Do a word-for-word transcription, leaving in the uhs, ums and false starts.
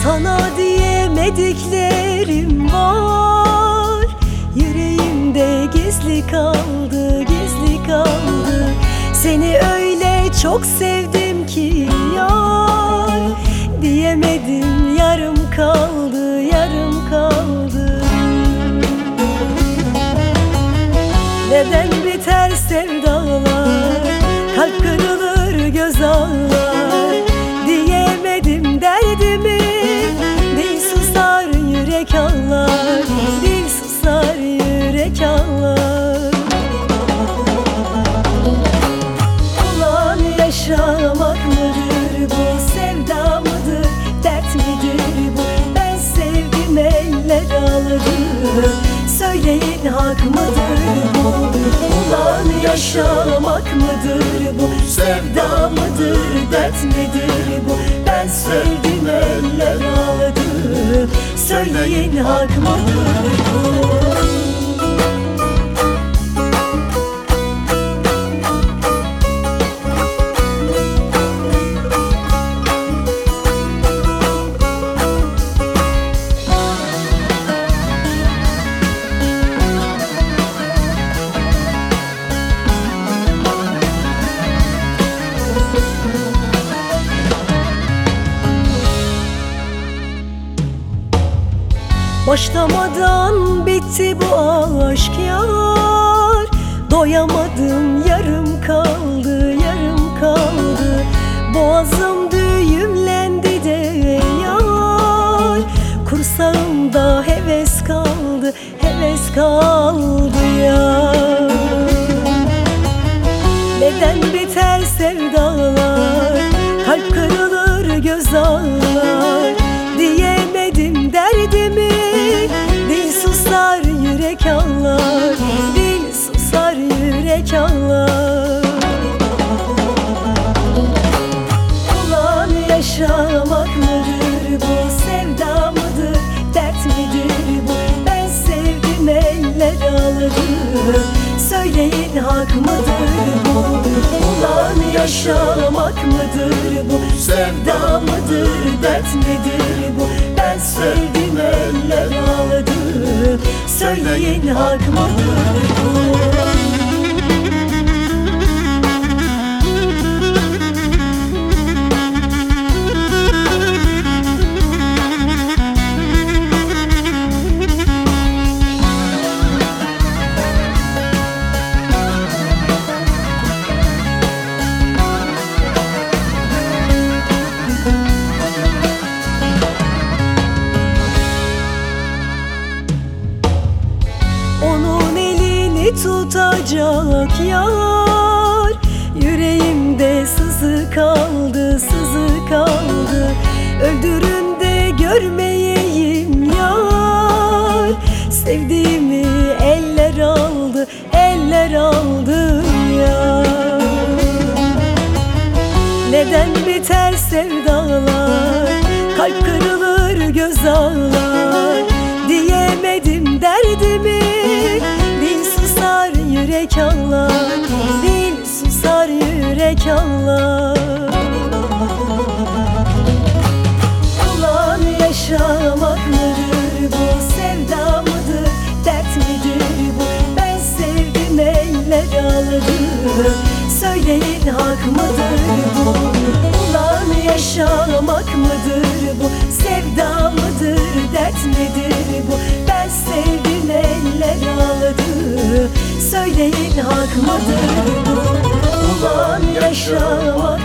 Sana diyemediklerim var, yüreğimde gizli kaldı, gizli kaldı. Seni öyle çok sevdim ki yar, diyemedim, yarım kaldı, yarım kaldı. Neden biter sevdalar, kalp kırılır, göz ağlar. Diyemedim derdimi, dil susar yürek ağlar, dil susar yürek ağlar. Ulan yaşamak mıdır bu, sevda mıdır, dert midir bu? Ben sevdim, eller ağladı, söyleyin hak mıdır bu? Ulan yaşamak mıdır bu, sevda mıdır, dert midir bu? Ben sevdim, eller ağladı, söyleyin hak mıdır bu? Başlamadan bitti bu aşk yar, doyamadım, yarım kaldı, yarım kaldı. Boğazım düğümlendi de yar, kursağımda heves kaldı, heves kaldı yar. Neden biter sevdalar, kalp kırılır, göz ağlar. Diyemedim derdimi, dil susar yürek ağlar, dil susar yürek ağlar. Ulan yaşamak mıdır bu, sevda mıdır, dert midir bu? Ben sevdim, eller ağladı, söyleyin hak mıdır bu? Ulan yaşamak mıdır bu, sevda mıdır, dert midir bu? Ben sevdim, eller ağladı, söyleyin hak mıdır bu? Tutacak yar, yüreğimde sızı kaldı, sızı kaldı. Öldürün de görmeyeyim yar, sevdiğimi eller aldı, eller aldı yar. Neden biter sevdalar, kalp kırılır, göz ağlar. Diyemedim derdimi, dil susar yürek ağlar, dil susar yürek ağlar. Ulan yaşamak mıdır bu, sevda mıdır, dert midir bu? Ben sevdim, eller ağladı, söyleyin hak mıdır bu? Ulan yaşamak mıdır bu, sevda mıdır, dert midir bu? Ben sevdim, eller ağladı, söyleyin hak mıdır bu? Ulan yaşamak